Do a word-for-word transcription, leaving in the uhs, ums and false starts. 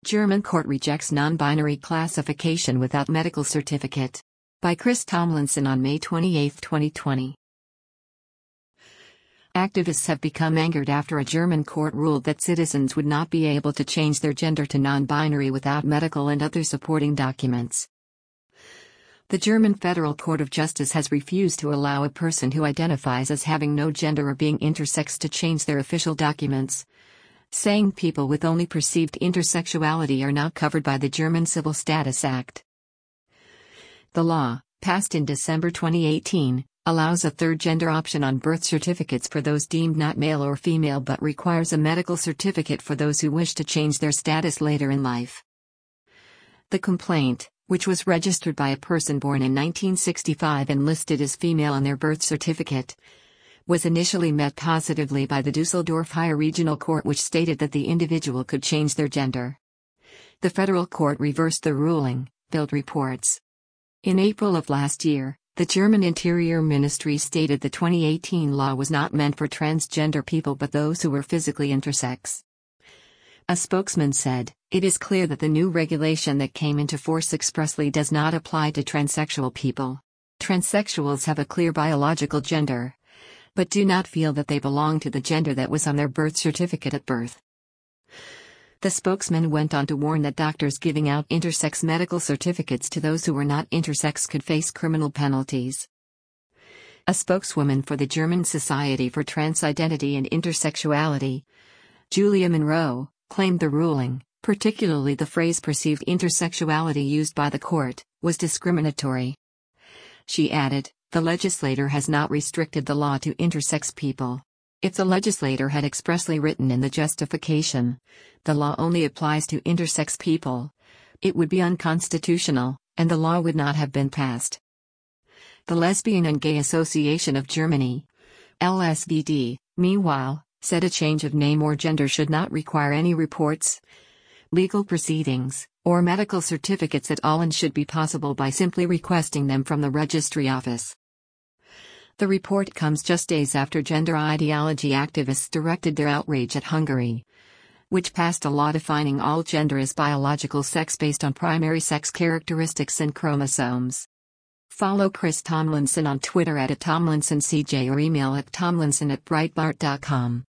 German court rejects non-binary classification without medical certificate. By Chris Tomlinson on May twenty-eighth, twenty twenty. Activists have become angered after a German court ruled that citizens would not be able to change their gender to non-binary without medical and other supporting documents. The German Federal Court of Justice has refused to allow a person who identifies as having no gender or being intersex to change their official documents, saying people with only perceived intersexuality are not covered by the German Civil Status Act. The law, passed in December twenty eighteen, allows a third gender option on birth certificates for those deemed not male or female but requires a medical certificate for those who wish to change their status later in life. The complaint, which was registered by a person born in nineteen sixty-five and listed as female on their birth certificate, was initially met positively by the Dusseldorf Higher Regional Court, which stated that the individual could change their gender. The federal court reversed the ruling, Bild reports. In April of last year, the German Interior Ministry stated the twenty eighteen law was not meant for transgender people but those who were physically intersex. A spokesman said, "It is clear that the new regulation that came into force expressly does not apply to transsexual people. Transsexuals have a clear biological gender, but do not feel that they belong to the gender that was on their birth certificate at birth." The spokesman went on to warn that doctors giving out intersex medical certificates to those who were not intersex could face criminal penalties. A spokeswoman for the German Society for Transidentity and Intersexuality, Julia Monroe, claimed the ruling, particularly the phrase perceived intersexuality used by the court, was discriminatory. She added, "The legislator has not restricted the law to intersex people. If the legislator had expressly written in the justification, the law only applies to intersex people, it would be unconstitutional, and the law would not have been passed." The Lesbian and Gay Association of Germany, L S V D, meanwhile, said a change of name or gender should not require any reports, legal proceedings, or medical certificates at all and should be possible by simply requesting them from the registry office. The report comes just days after gender ideology activists directed their outrage at Hungary, which passed a law defining all gender as biological sex based on primary sex characteristics and chromosomes. Follow Chris Tomlinson on Twitter at Tomlinson C J or email at tomlinson at breitbart dot com.